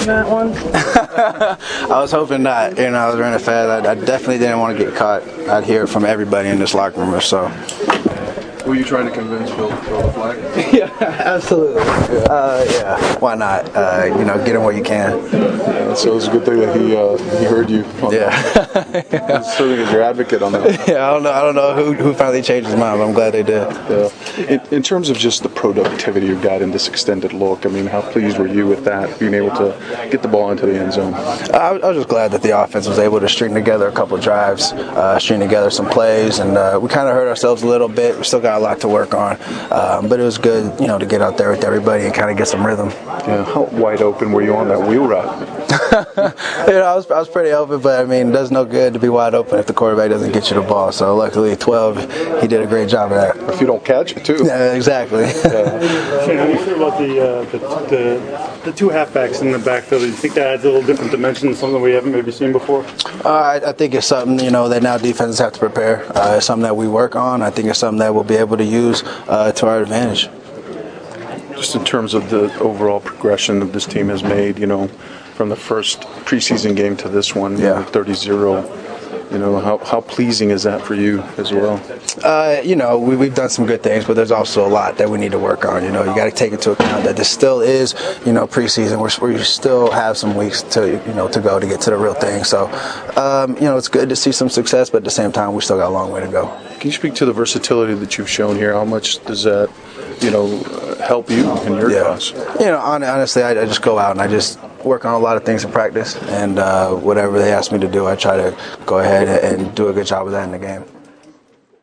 in that one? I was hoping not. I was running fast. I definitely didn't want to get caught. I'd hear it from everybody in this locker room. So. Were you trying to convince Phil to throw the flag? Yeah, absolutely. Yeah, why not? Get him where you can. So it's a good thing that he heard you. Yeah. Serving as your advocate on that. Yeah, I don't know who finally changed his mind, but I'm glad they did. Yeah. In terms of just the productivity you got in this extended look, I mean, how pleased were you with that, being able to get the ball into the end zone? I was just glad that the offense was able to string together a couple of drives, string together some plays, and we kind of hurt ourselves a little bit. We still got a lot to work on, but it was good, to get out there with everybody and kind of get some rhythm. Yeah, how wide open were you on that wheel route? I was pretty open, but I mean, it does no good to be wide open if the quarterback doesn't get you the ball. So luckily, 12, he did a great job of that. If you don't catch it, too. Yeah, exactly. Shane, how do you feel about the two halfbacks in the backfield? Do you think that adds a little different dimension, something we haven't maybe seen before? I think it's something that now defenses have to prepare. It's something that we work on. I think it's something that we'll be able to use to our advantage. Just in terms of the overall progression that this team has made, from the first preseason game to this one, 30-0. How pleasing is that for you as well? We've done some good things, but there's also a lot that we need to work on. You got to take into account that this still is, preseason. We still have some weeks to go to get to the real thing. So, it's good to see some success, but at the same time, we still got a long way to go. Can you speak to the versatility that you've shown here? How much does that, help you in your cause? Honestly, I just go out and I just work on a lot of things in practice, and whatever they ask me to do, I try to go ahead and do a good job of that in the game.